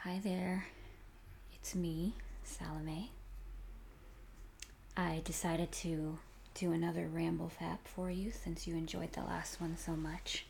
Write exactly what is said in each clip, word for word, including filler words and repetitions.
Hi there, it's me, Salome. I decided to do another ramble fap for you since you enjoyed the last one so much.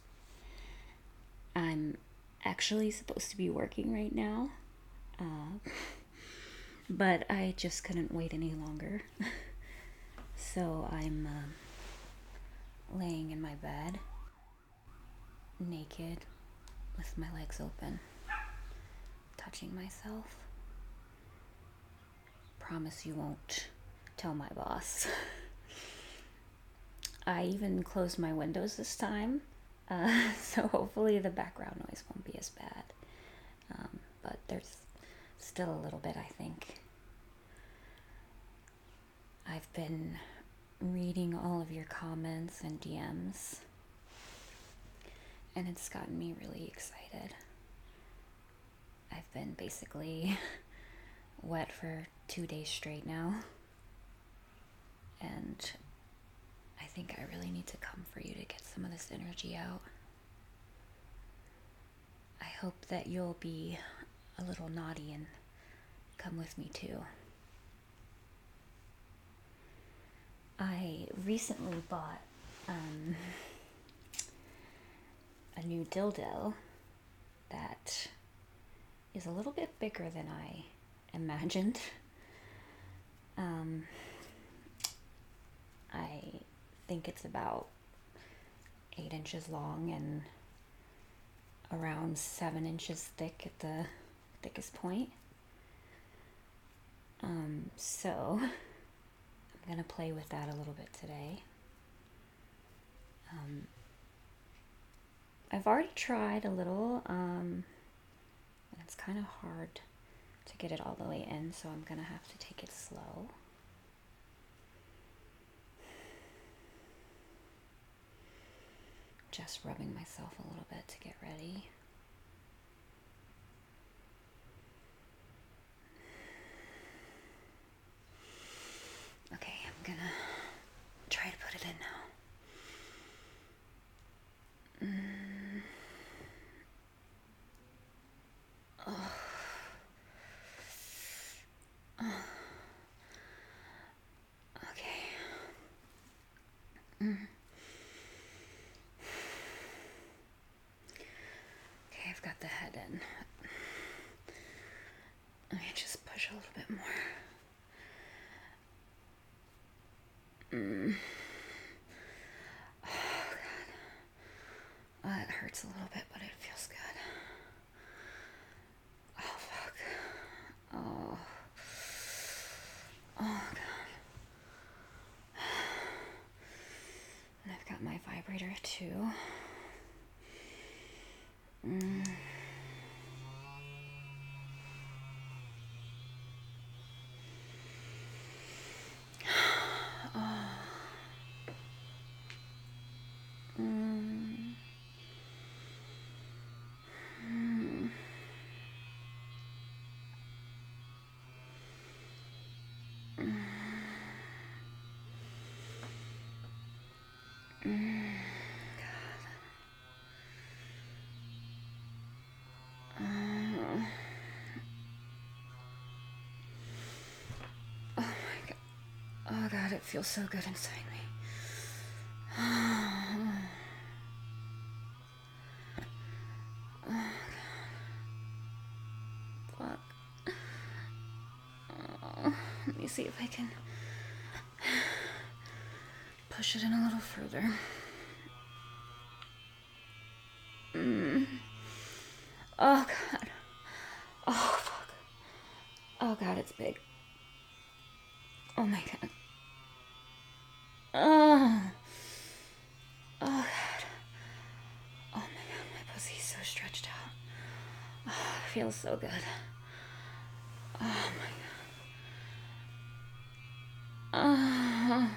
I'm actually supposed to be working right now, uh, but I just couldn't wait any longer. So I'm uh, laying in my bed, naked, with my legs open, touching myself. Promise you won't tell my boss. I even closed my windows this time, uh, so hopefully the background noise won't be as bad. Um, but there's still a little bit, I think. I've been reading all of your comments and D Ms, and it's gotten me really excited. I've been basically wet for two days straight now, and I think I really need to come for you to get some of this energy out. I hope that you'll be a little naughty and come with me too. I recently bought um, a new dildo that is a little bit bigger than I imagined. Um, I think it's about eight inches long and around seven inches thick at the thickest point. Um, so I'm gonna play with that a little bit today. Um, I've already tried a little, um, and it's kind of hard to get it all the way in, so I'm gonna have to take it slow. Just rubbing myself a little bit to get ready. Okay, I'm gonna try to put it in now. Mm. Oh. Oh. Okay. Mm. Okay, I've got the head in. Let me just push a little bit more. Mm. Oh, God. Oh, it hurts a little bit, but it feels good. Oh, fuck. Oh. Oh, God. And I've got my vibrator, too. Mm. Oh. Mm. Mm. Mm. Mm. God. Uh. Oh my God. Oh God, it feels so good inside me. Oh, God. Fuck. Oh, let me see if I can push it in a little further. Mm. Oh God. Oh fuck. Oh God, it's big. Oh my God. Oh. Oh God. Oh my God, my pussy's so stretched out. Oh, it feels so good. Oh my God. Oh.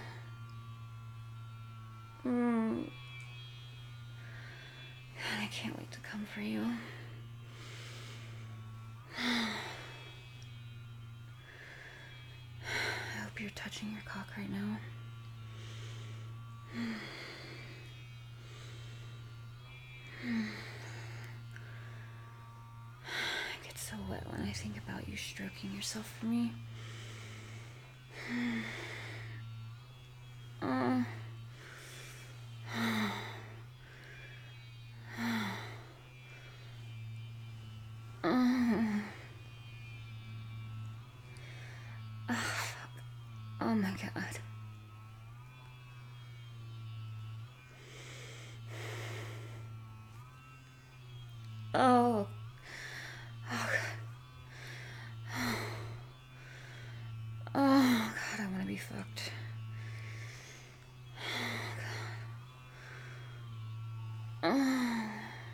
Mm. God, I can't wait to come for you. I hope you're touching your cock right now. I get so wet when I think about you stroking yourself for me. Uh, uh, oh my god. Oh. Oh god. Oh god, I want to be fucked. Oh god.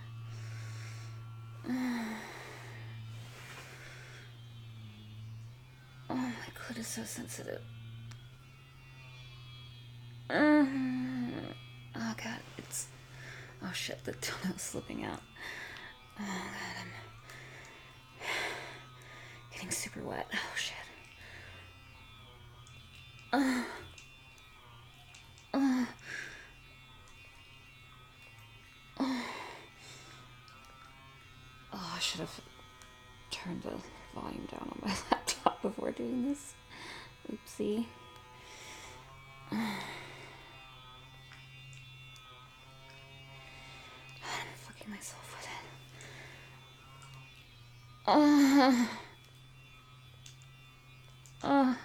Oh. Oh, my clit is so sensitive. Oh god, it's... Oh shit, the toenail's slipping out. Oh god, I'm getting super wet. Oh shit. Uh, uh, oh. Oh, I should have turned the volume down on my laptop before doing this. Oopsie. I'm fucking myself with it. Uh, uh,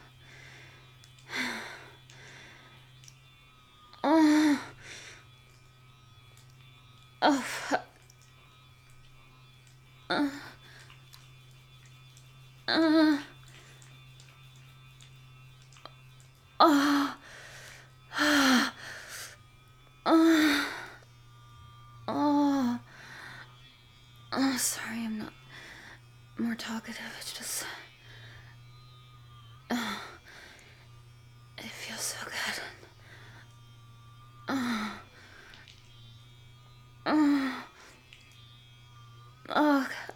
uh, oh, fuck. Uh, uh, oh, uh, uh, oh, oh, sorry, I'm not more talkative. It's just, oh, it feels so good. Oh, oh, oh, God.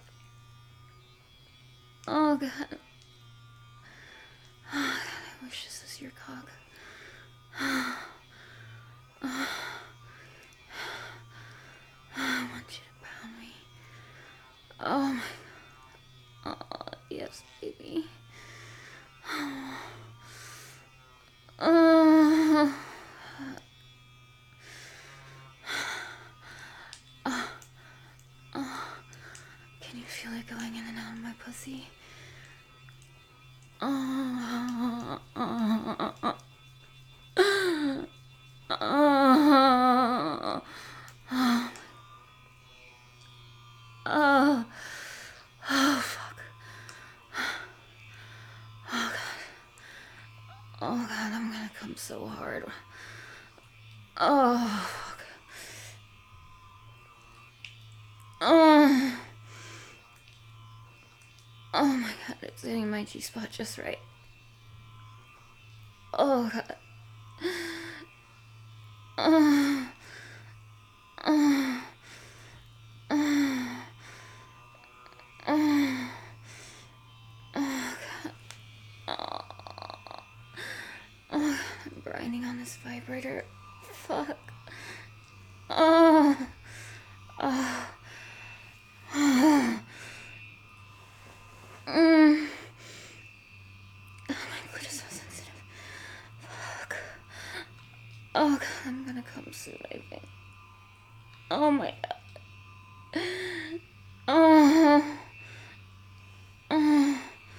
Oh, God. Oh, God, I wish this was your cock. Oh, oh, I want you to pound me. Oh, my God. Oh, yes, baby. Oh, oh, oh, oh. Can you feel it going in and out of my pussy? Oh, oh, oh, oh. Oh, oh, oh, oh, fuck. Oh, God. Oh, God, I'm gonna come so hard. Oh, fuck. Oh, oh my God, it's hitting my G-spot just right. Oh, God. Oh, oh, oh, oh, oh, God. Oh, oh, I'm grinding on this vibrator. Fuck. Oh, oh, oh. Mm. Oh, my clit is so sensitive. Fuck. Oh, God, I'm gonna come soon, I think. Oh, my God. Oh. Oh.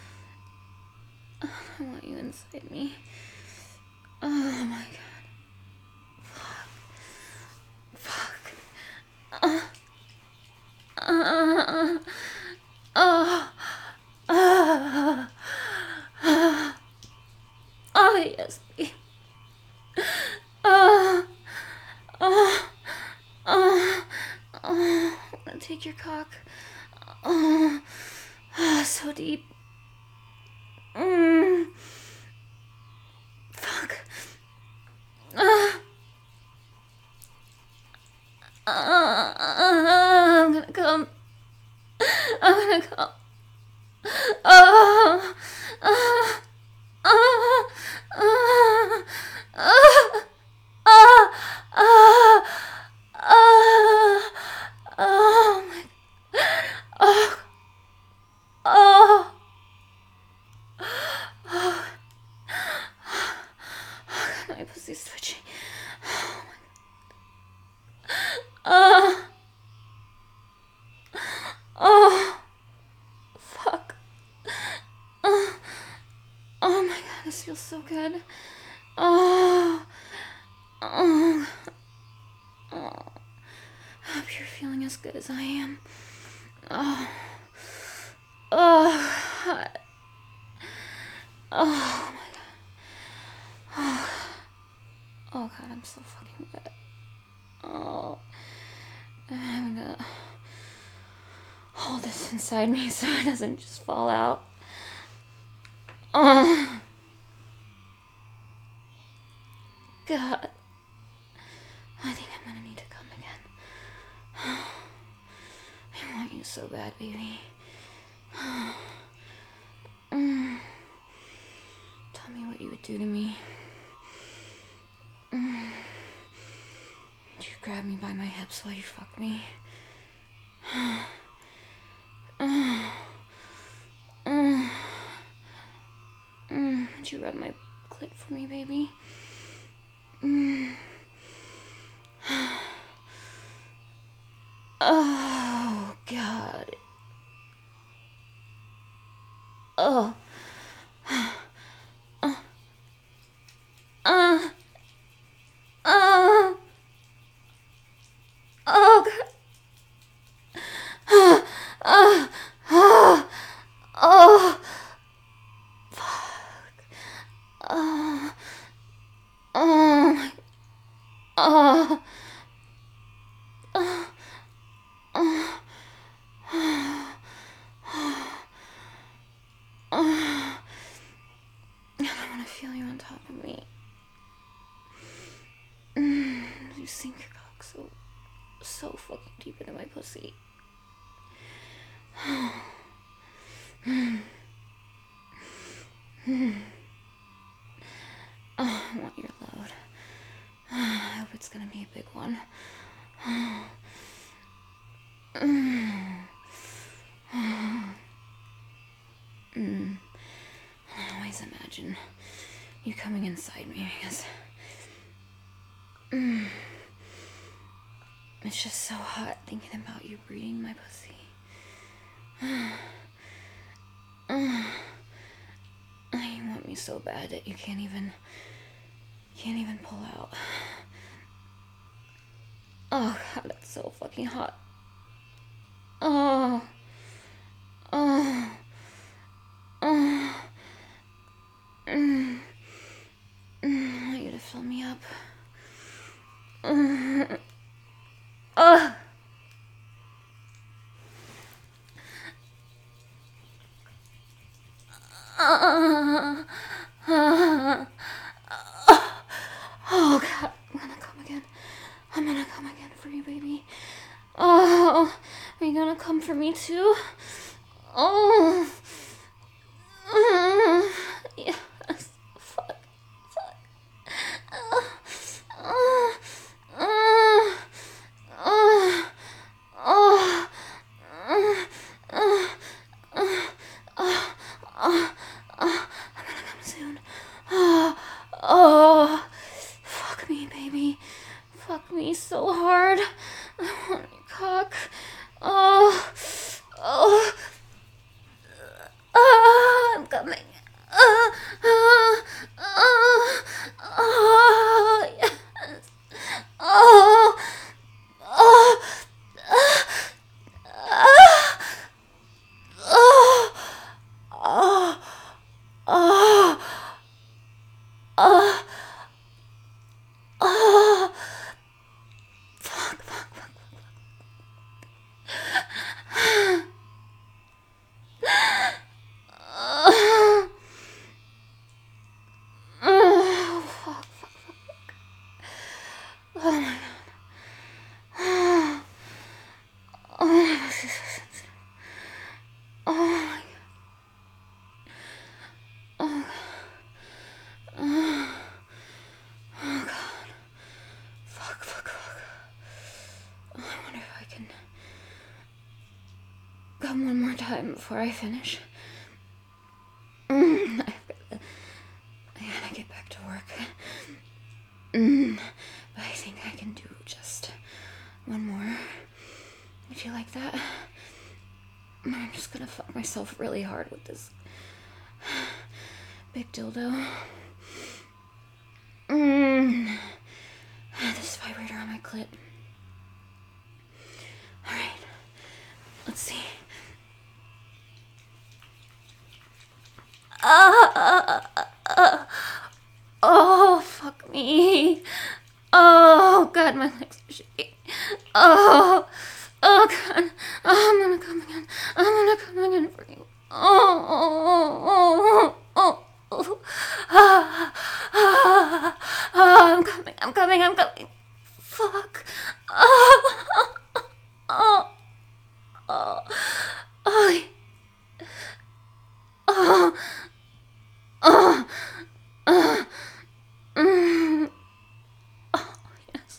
I want you inside me. Oh, my God. Fuck. Fuck. Uh. Uh. Uh. Uh. Uh. Oh, yes, babe. Oh, oh, oh, oh, I want to take your cock. Oh, oh, so deep. Mm. Fuck. Uh, uh, I'm gonna come. I'm gonna come. Oh, oh, oh, oh, oh. Oh, oh, oh, oh, my, oh, oh. so good. Oh, oh, oh. I hope you're feeling as good as I am. Oh, oh, hot. Oh my god. Oh, oh god, I'm so fucking wet. Oh, I'm gonna hold this inside me so it doesn't just fall out. Oh, God. I think I'm gonna need to come again. I want you so bad, baby. Mm. Tell me what you would do to me. Mm. Would you grab me by my hips while you fuck me? Mm. Mm. Mm. Would you rub my clit for me, baby? Mm. Oh, God. Oh. Uh. Uh. Uh. Oh, God. Uh. Uh. Uh. Oh. Fuck. Oh. Oh. Oh. Oh. Oh. Oh. I want to feel you on top of me. Mm. You sink your cock so, so fucking deep into my pussy. Mm. Mm. Oh, I want your load. I hope it's gonna be a big one. Mm. Mm. I always imagine you coming inside me because mm, it's just so hot thinking about you breathing my pussy. Mm. You want me so bad that you can't even can't even pull out. Oh God, it's so fucking hot. Oh. Oh. Oh. Mm. Mm. I want you to fill me up. Mm. Oh. Uh, uh, oh God, I'm gonna come again. I'm gonna come again for you, baby. Oh, are you gonna come for me too? Oh, mm, yes. Fuck, fuck. Uh, uh, uh, uh, oh, uh, uh, uh, uh, uh, uh, I'm gonna come soon. Oh, oh, fuck me, baby. Fuck me so hard. I want your cock. Oh, oh, oh, I'm coming. Oh, oh, oh, oh, yes. Oh, oh, oh, oh, oh, oh, oh, oh, fuck, fuck, fuck, fuck. Oh, oh, fuck, fuck, fuck. Oh my God. Oh, my pussy so sensitive. Oh my God. Oh, God. Oh, oh God. Fuck, fuck, fuck. Oh, I wonder if I can come one more time before I finish. Mm, I've gotta, I gotta get back to work. Mm, but I think I can do just one more. Would you like that? I'm just gonna fuck myself really hard with this big dildo. Mm. This vibrator on my clit. Alright. Let's see. Uh, uh, uh, oh, fuck me. Oh, God, my legs are shaking. Oh, oh, God. Oh, I'm gonna come again. I'm gonna come again for you. Oh, oh, oh, oh, oh. Ah, ah, ah, I'm coming, I'm coming, I'm coming. Fuck. Oh, oh, oh, oh, oh, oh, oh, mm. Oh, yes.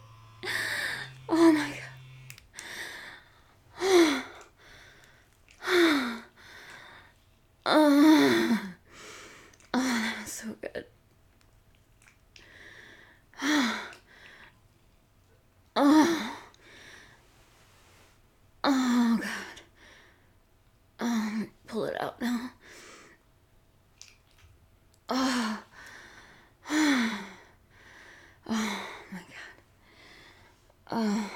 Oh my God. Oh, oh, that was so good. Oh, oh God. Um, pull it out now. Oh, oh my God. Oh.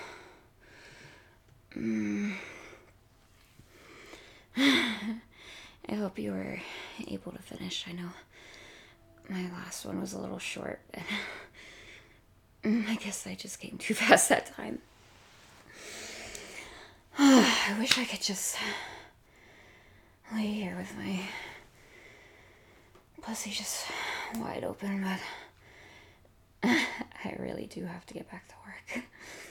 Mm. I hope you were able to finish. I know my last one was a little short, and I guess I just came too fast that time. I wish I could just lay here with my pussy just wide open, but I really do have to get back to work.